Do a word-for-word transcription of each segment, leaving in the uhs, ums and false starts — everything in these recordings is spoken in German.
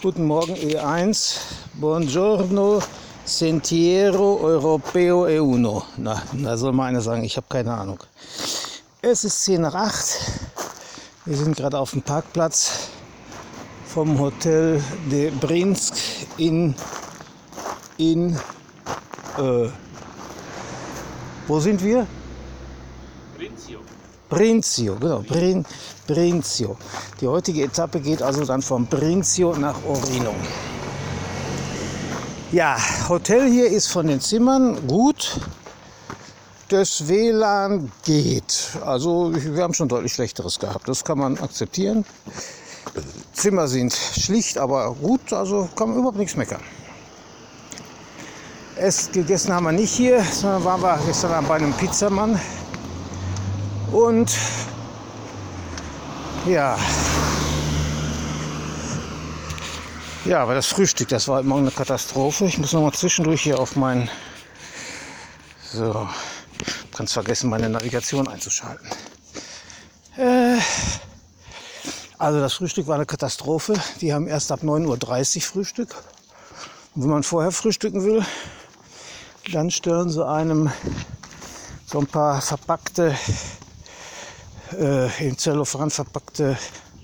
Guten Morgen E eins, Buongiorno, Sentiero Europeo E uno. Na, da soll mal einer sagen, ich habe keine Ahnung. Es ist zehn nach acht, wir sind gerade auf dem Parkplatz vom Hotel de Brinsk in, in äh, wo sind wir? Brinzio. Brinzio, genau, Brin, Brinzio. Die heutige Etappe geht also dann von Brinzio nach Orino. Ja, Hotel hier ist von den Zimmern gut. Das W L A N geht. Also wir haben schon deutlich Schlechteres gehabt. Das kann man akzeptieren. Zimmer sind schlicht, aber gut. Also kann man überhaupt nichts meckern. Es gegessen haben wir nicht hier, sondern waren wir gestern bei einem Pizzamann. Und ja, ja, aber das Frühstück, das war heute Morgen eine Katastrophe. Ich muss noch mal zwischendurch hier auf mein, so, ganz vergessen, meine Navigation einzuschalten. Äh, also das Frühstück war eine Katastrophe. Die haben erst ab neun Uhr dreißig Frühstück. Und wenn man vorher frühstücken will, dann stellen sie einem so ein paar verpackte, äh, in Zellophan verpackte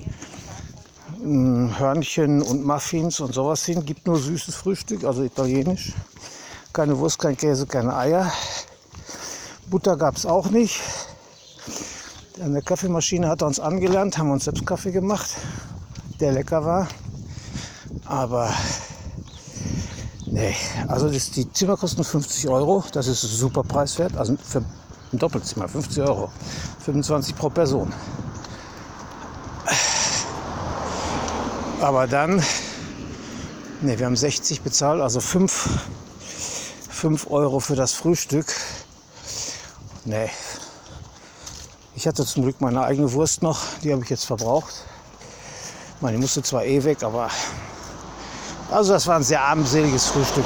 äh, Hörnchen und Muffins und sowas hin. Gibt nur süßes Frühstück, also italienisch. Keine Wurst, kein Käse, keine Eier. Butter gab es auch nicht. An der Kaffeemaschine hat er uns angelernt, haben uns selbst Kaffee gemacht, der lecker war. Aber nee, also das, die Zimmer kosten fünfzig Euro, das ist super preiswert, also für ein Doppelzimmer, fünfzig Euro, fünfundzwanzig pro Person. Aber dann, ne, wir haben sechzig bezahlt, also fünf Euro für das Frühstück. Nee, ich hatte zum Glück meine eigene Wurst noch, die habe ich jetzt verbraucht. Ich meine, die musste zwar eh weg, aber also das war ein sehr abendseliges Frühstück.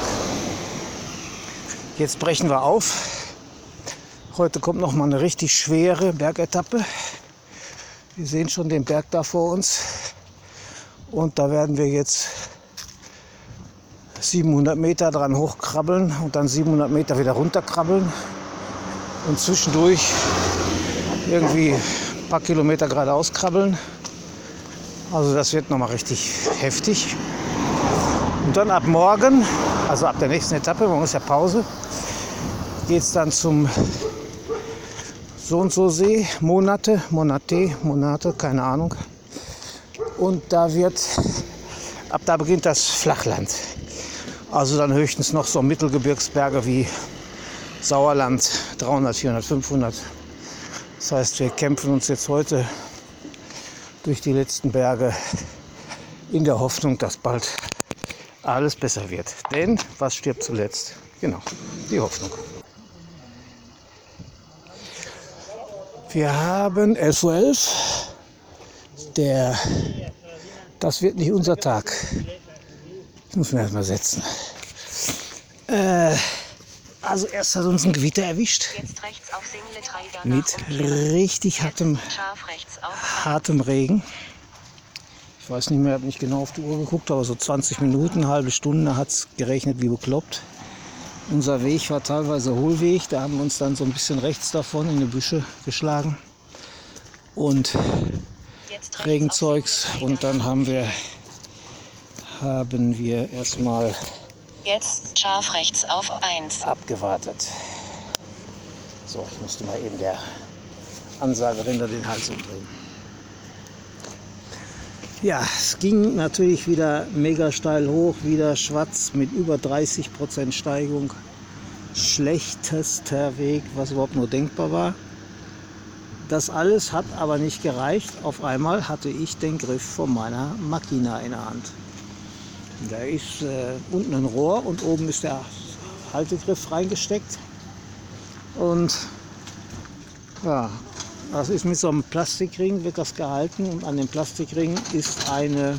Jetzt brechen wir auf. Heute kommt noch mal eine richtig schwere Bergetappe. Wir sehen schon den Berg da vor uns. Und da werden wir jetzt siebenhundert Meter dran hochkrabbeln und dann siebenhundert Meter wieder runterkrabbeln. Und zwischendurch irgendwie ein paar Kilometer geradeaus krabbeln. Also das wird noch mal richtig heftig. Und dann ab morgen, also ab der nächsten Etappe, morgen ist ja Pause, geht es dann zum so und so See, Monate, Monate, Monate, keine Ahnung. Und da wird, ab da beginnt das Flachland. Also dann höchstens noch so Mittelgebirgsberge wie Sauerland, dreihundert, vierhundert, fünfhundert. Das heißt, wir kämpfen uns jetzt heute durch die letzten Berge in der Hoffnung, dass bald alles besser wird. Denn was stirbt zuletzt? Genau, die Hoffnung. Wir haben elf Uhr elf. Der, das wird nicht unser Tag. Das muss man erst mal setzen. Äh, also erst hat uns ein Gewitter erwischt. Jetzt rechts auf Single drei Mit richtig hartem, hartem Regen. Ich weiß nicht mehr, habe nicht genau auf die Uhr geguckt, aber so zwanzig Minuten, eine halbe Stunde hat es geregnet wie bekloppt. Unser Weg war teilweise Hohlweg, da haben wir uns dann so ein bisschen rechts davon in die Büsche geschlagen und Regenzeugs und dann haben wir, haben wir erstmal jetzt scharf rechts auf eins. abgewartet. So, ich musste mal eben der Ansagerin da den Hals umdrehen. Ja, es ging natürlich wieder mega steil hoch, wieder schwarz mit über dreißig Prozent Steigung. Schlechtester Weg, was überhaupt nur denkbar war. Das alles hat aber nicht gereicht. Auf einmal hatte ich den Griff von meiner Makina in der Hand. Da ist äh, unten ein Rohr und oben ist der Haltegriff reingesteckt. Und ja, das ist mit so einem Plastikring, wird das gehalten und an dem Plastikring ist eine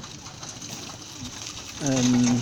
ähm,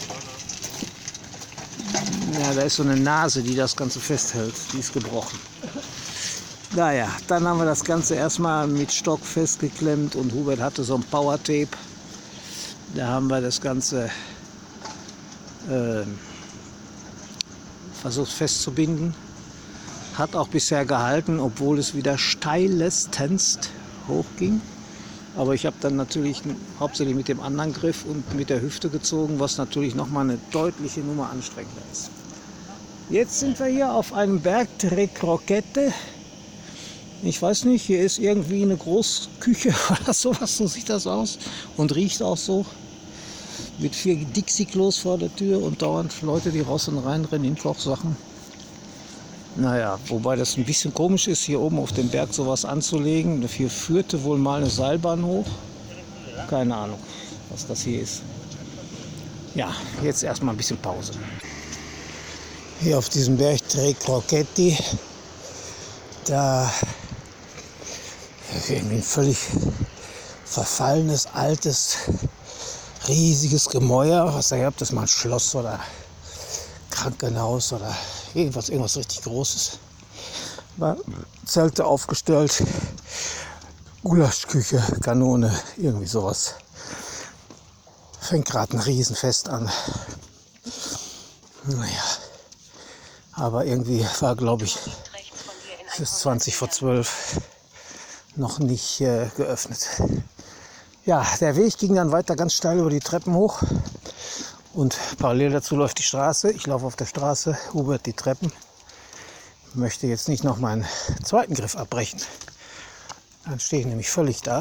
ja, da ist so eine Nase, die das Ganze festhält, die ist gebrochen. Naja, dann haben wir das Ganze erstmal mit Stock festgeklemmt und Hubert hatte so ein Power-Tape. Da haben wir das Ganze äh, versucht festzubinden. Hat auch bisher gehalten, obwohl es wieder steilestens hochging. Aber ich habe dann natürlich hauptsächlich mit dem anderen Griff und mit der Hüfte gezogen, was natürlich nochmal eine deutliche Nummer anstrengender ist. Jetzt sind wir hier auf einem Berg Tre Croquette. Ich weiß nicht, hier ist irgendwie eine Großküche oder sowas, so sieht das aus und riecht auch so. Mit vier Dixie-Klos vor der Tür und dauernd Leute, die raus und rein rennen in Kochsachen. Naja, wobei das ein bisschen komisch ist, hier oben auf dem Berg sowas anzulegen. Hier führte wohl mal eine Seilbahn hoch. Keine Ahnung, was das hier ist. Ja, jetzt erstmal ein bisschen Pause. Hier auf diesem Berg Tre Croquette, da irgendwie ein völlig verfallenes, altes, riesiges Gemäuer. Was ihr habt, das ist mal ein Schloss oder Krankenhaus oder irgendwas, irgendwas richtig Großes. War Zelte aufgestellt, Gulaschküche, Kanone, irgendwie sowas. Fängt gerade ein Riesenfest an. Naja, aber irgendwie war, glaube ich, es ist zwanzig vor zwölf noch nicht äh, geöffnet. Ja, der Weg ging dann weiter ganz steil über die Treppen hoch und parallel dazu läuft die Straße. Ich laufe auf der Straße, Hubert die Treppen. Ich möchte jetzt nicht noch meinen zweiten Griff abbrechen. Dann stehe ich nämlich völlig da.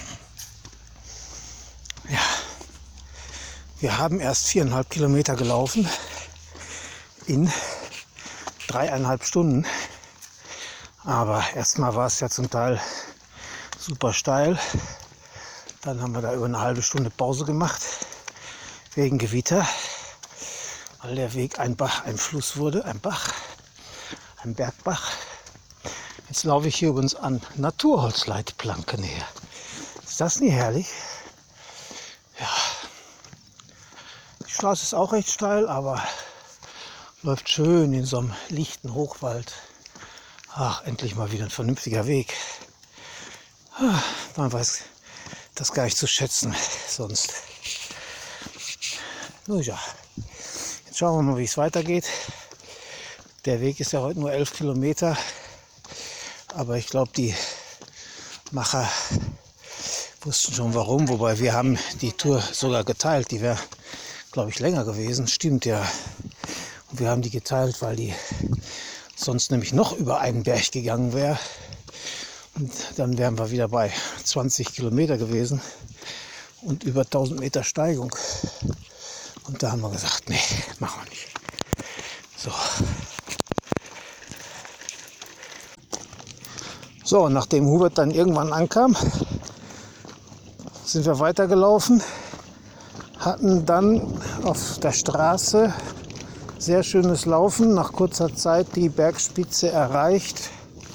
Ja, wir haben erst viereinhalb Kilometer gelaufen in dreieinhalb Stunden. Aber erstmal war es ja zum Teil super steil. Dann haben wir da über eine halbe Stunde Pause gemacht, wegen Gewitter, weil der Weg ein Bach, ein Fluss wurde, ein Bach, ein Bergbach. Jetzt laufe ich hier übrigens an Naturholzleitplanken her. Ist das nicht herrlich? Ja. Die Straße ist auch recht steil, aber läuft schön in so einem lichten Hochwald. Ach, endlich mal wieder ein vernünftiger Weg. Man weiß das gar nicht zu schätzen sonst. Nun ja, jetzt schauen wir mal, wie es weitergeht. Der Weg ist ja heute nur elf Kilometer, aber ich glaube, die Macher wussten schon warum, wobei wir haben die Tour sogar geteilt. Die wäre, glaube ich, länger gewesen. Stimmt ja. Und wir haben die geteilt, weil die sonst nämlich noch über einen Berg gegangen wäre. Und dann wären wir wieder bei zwanzig Kilometer gewesen und über tausend Meter Steigung. Und da haben wir gesagt, nee, machen wir nicht. So. So, nachdem Hubert dann irgendwann ankam, sind wir weitergelaufen, hatten dann auf der Straße sehr schönes Laufen, nach kurzer Zeit die Bergspitze erreicht.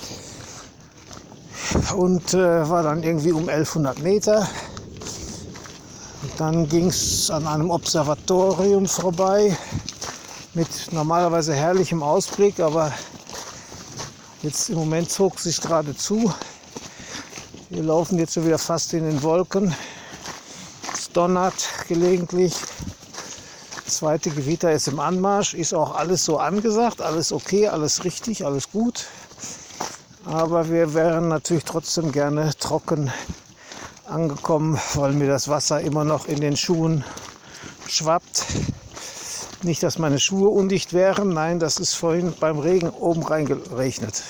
Und äh, war dann irgendwie um elfhundert Meter. Und dann ging es an einem Observatorium vorbei mit normalerweise herrlichem Ausblick, aber jetzt im Moment zog es sich gerade zu. Wir laufen jetzt schon wieder fast in den Wolken. Es donnert gelegentlich. Das zweite Gewitter ist im Anmarsch, ist auch alles so angesagt, alles okay, alles richtig, alles gut. Aber wir wären natürlich trotzdem gerne trocken angekommen, weil mir das Wasser immer noch in den Schuhen schwappt. Nicht, dass meine Schuhe undicht wären, nein, das ist vorhin beim Regen oben reingeregnet.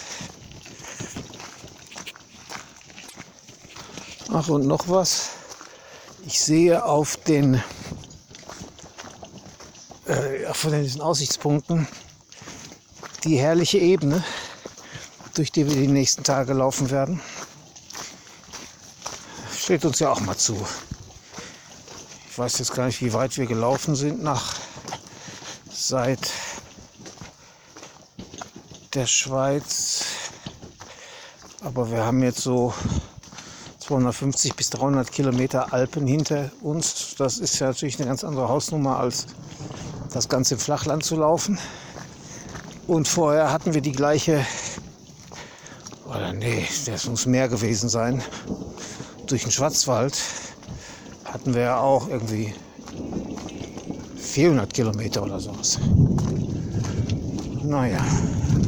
Ach, und noch was. Ich sehe auf den äh, von diesen Aussichtspunkten die herrliche Ebene, durch die wir die nächsten Tage laufen werden. Steht uns ja auch mal zu. Ich weiß jetzt gar nicht, wie weit wir gelaufen sind nach seit der Schweiz. Aber wir haben jetzt so zweihundertfünfzig bis dreihundert Kilometer Alpen hinter uns. Das ist ja natürlich eine ganz andere Hausnummer, als das Ganze im Flachland zu laufen. Und vorher hatten wir die gleiche, oder nee, das muss mehr gewesen sein, durch den Schwarzwald hatten wir ja auch irgendwie vierhundert Kilometer oder sowas. Naja.